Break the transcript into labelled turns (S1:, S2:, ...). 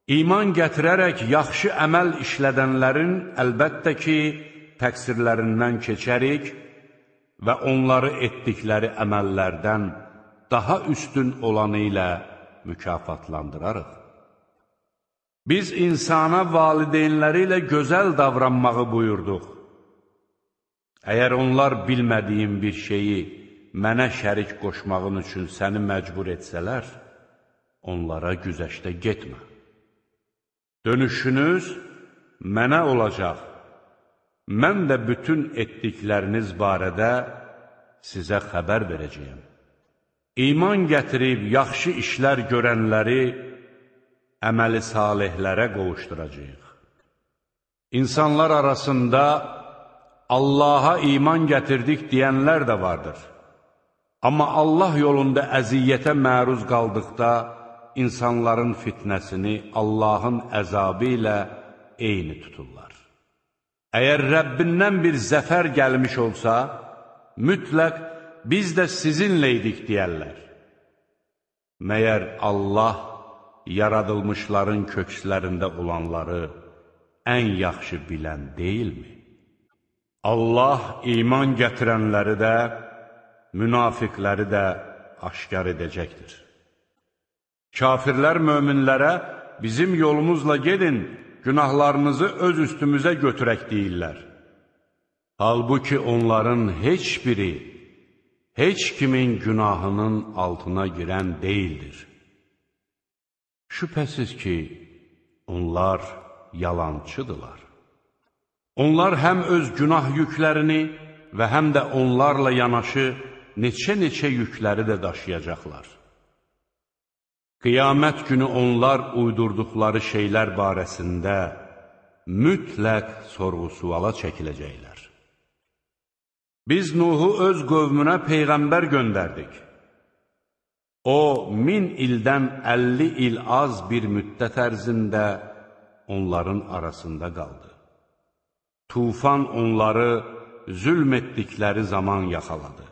S1: İman gətirərək yaxşı əməl işlədənlərin əlbəttə ki, təqsirlərindən keçərik və onları etdikləri əməllərdən daha üstün olanı ilə mükafatlandırarıq. Biz insana valideynləri ilə gözəl davranmağı buyurduq. Əgər onlar bilmədiyin bir şeyi mənə şərik qoşmağın üçün səni məcbur etsələr, onlara güzəşdə getmə. Dönüşünüz mənə olacaq. Mən də bütün etdikləriniz barədə sizə xəbər verəcəyəm. İman gətirib yaxşı işlər görənləri əməli salihlərə qovuşduracaq. İnsanlar arasında Allaha iman gətirdik deyənlər də vardır. Amma Allah yolunda əziyyətə məruz qaldıqda, insanların fitnəsini Allahın əzabı ilə eyni tuturlar. Əgər Rəbbindən bir zəfər gəlmiş olsa, mütləq biz də sizinleydik deyərlər. Məyər Allah yaradılmışların kökslərində olanları ən yaxşı bilən deyilmi? Allah iman gətirənləri də, münafiqləri də aşkar edəcəkdir. Kafirlər möminlərə bizim yolumuzla gedin, günahlarınızı öz üstümüzə götürək deyirlər. Halbuki onların heç biri, heç kimin günahının altına girən deyildir. Şübhəsiz ki, onlar yalancıdırlar. Onlar həm öz günah yüklərini və həm də onlarla yanaşı neçə yükləri də daşıyacaqlar. Qiyamət günü onlar uydurduqları şeylər barəsində mütləq sorğu-suala çəkiləcəklər. Biz Nuhu öz qövmünə peyğəmbər göndərdik. O, 1000 ildən 50 il az bir müddət ərzində onların arasında qaldı. Tufan onları zülm etdikləri zaman yaxaladı.